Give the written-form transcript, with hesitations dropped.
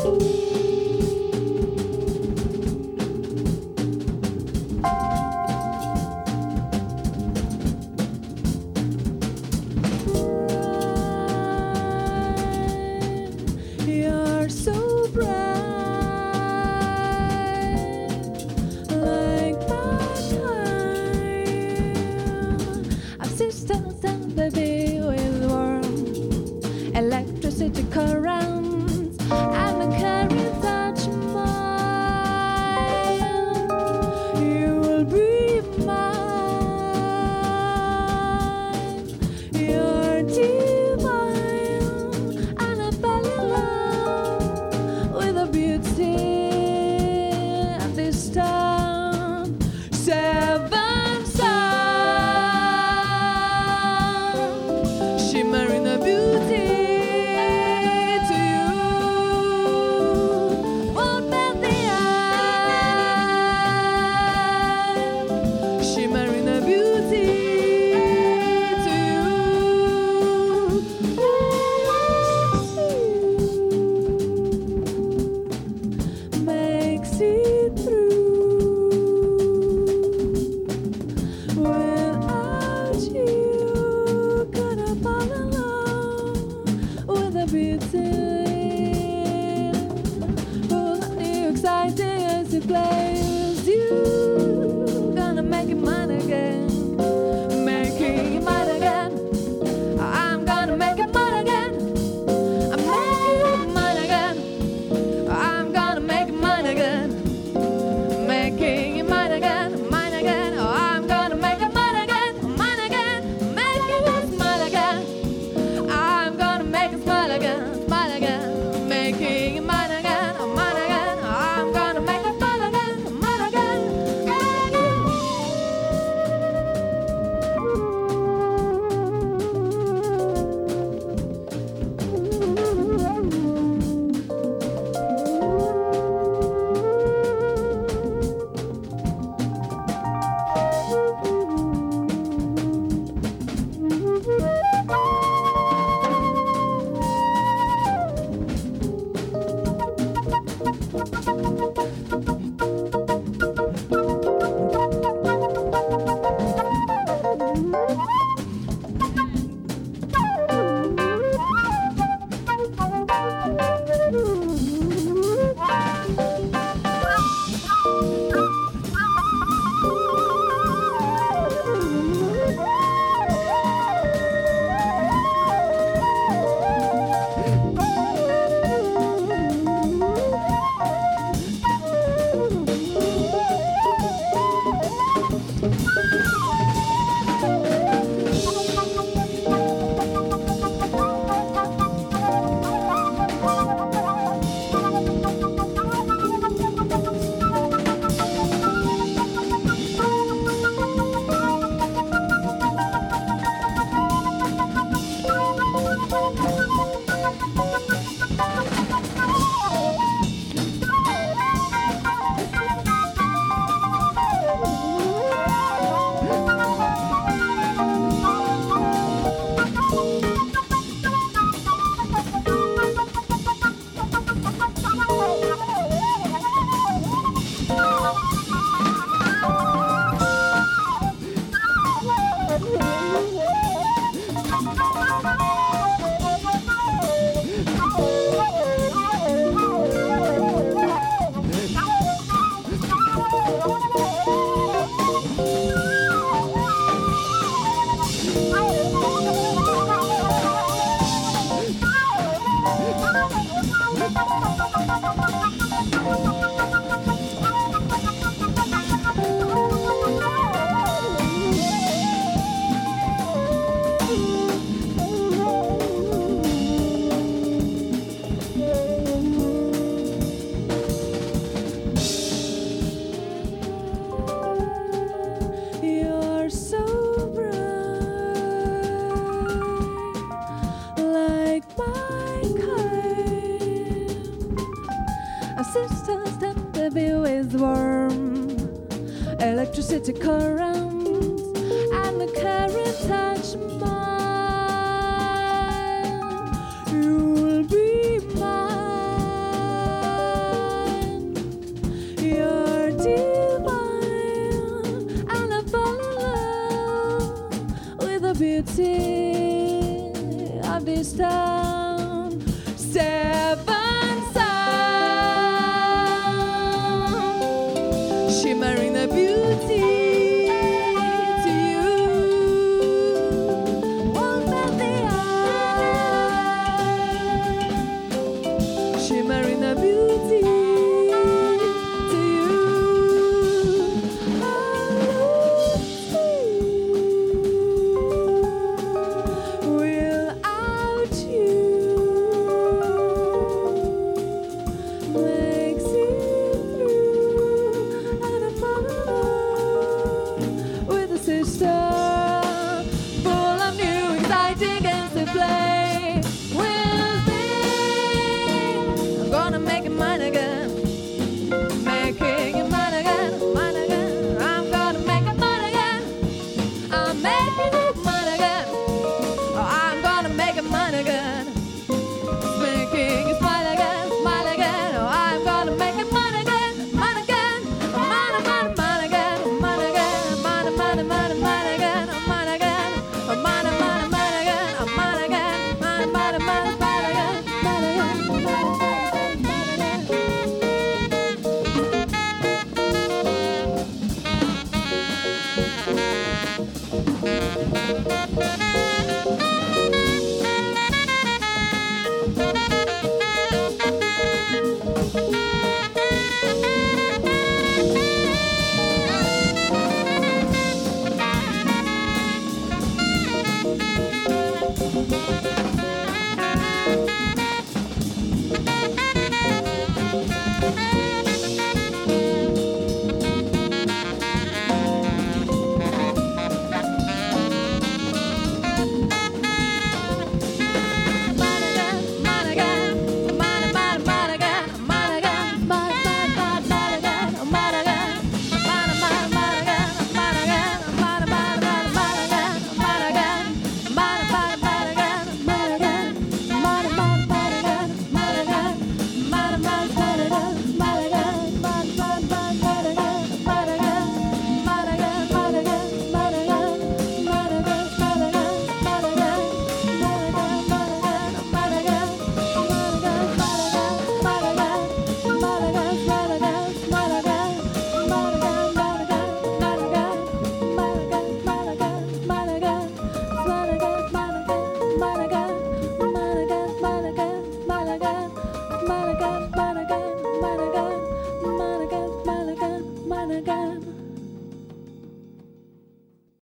You're so bright, like my kind. I've seen stars and baby with warm electricity currents, and I carry touch mine. You will be mine. You're divine, and I fell in love with the beauty of this town. Seven stars shimmering the beauty to you. Won't let the eye shimmering the beauty to you. Makes it through. Without you, gonna fall in love with the beauty. Oh, you exciting as it plays you. Gonna make it mine again. Making it mine again. I'm gonna make it mine again. I'm making it mine again. I'm gonna make it mine again. Making it mine again, mine again. Oh, I'm gonna make it mine again, mine again. Making it mine again. I'm gonna make it mine again, mine again. Making it mine again, mine again. Oh, I'm gonna make it mine again, mine again, mine again. You're so bright, like my kind. A sister that baby with warm electricity currents, and the carrot touch mine. You will be mine. a beauty to you. I without you makes it through, and I fall in love with a sister full of new exciting games to play with me. I'm gonna make it mine again, making it mine again, mine again. I'm gonna make it mine again. I'm making it mine again. Oh, I'm gonna make it mine again. Making it mine again, mine again. Oh, I'm gonna make it mine again, mine again. Oh, mine, mine, mine again, mine again. Mine, mine, mine, mine again, oh, mine again. Oh, mine, mine, mine again, oh, mine again. Mine, mine, mine, mine again, mine again. Mine, mine, mine again.